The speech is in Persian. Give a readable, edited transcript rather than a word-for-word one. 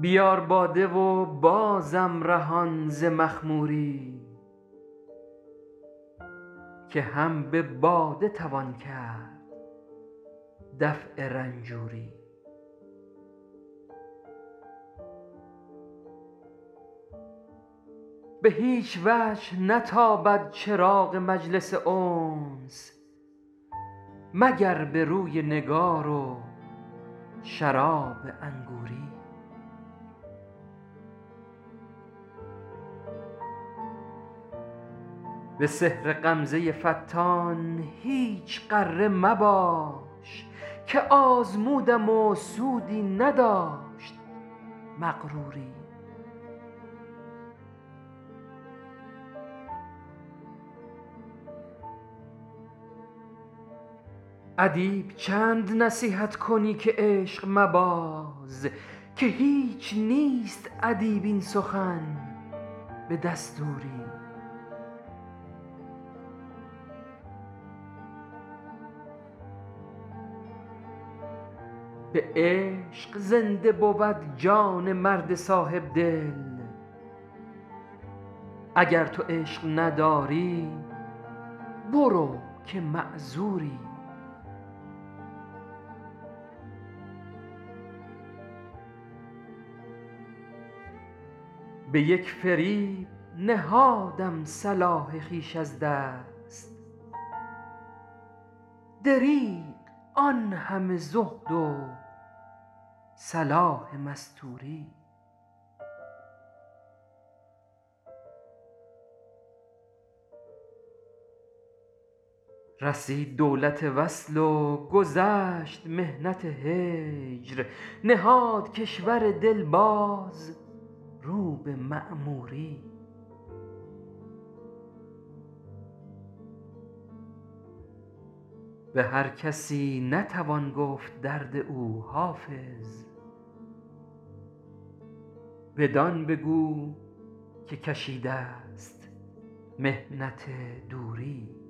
بیار باده و بازم رهان ز مخموری، که هم به باده توان کرد دفع رنجوری. به هیچ وجه نتابد چراغ مجلس انس، مگر به روی نگار و شراب انگوری. به سحر غمزه فتان هیچ غره مباش، که آزمودم و سودی نداشت مغروری. ادیب چند نصیحت کنی که عشق مباز، که هیچ نیست ادیب این سخن به دستوری. به عشق زنده بود جان مرد صاحب دل، اگر تو عشق نداری برو که معذوری. به یک فریب نهادم صلاح خویش از دست، دریغ آن همه زهد و صلاح مستوری. رسید دولت وصل و گذشت محنت هجر، نهاد کشور دل باز رو به معموری. به هر کسی نتوان گفت درد او حافظ، بدان بگو که کشیده است محنت دوری.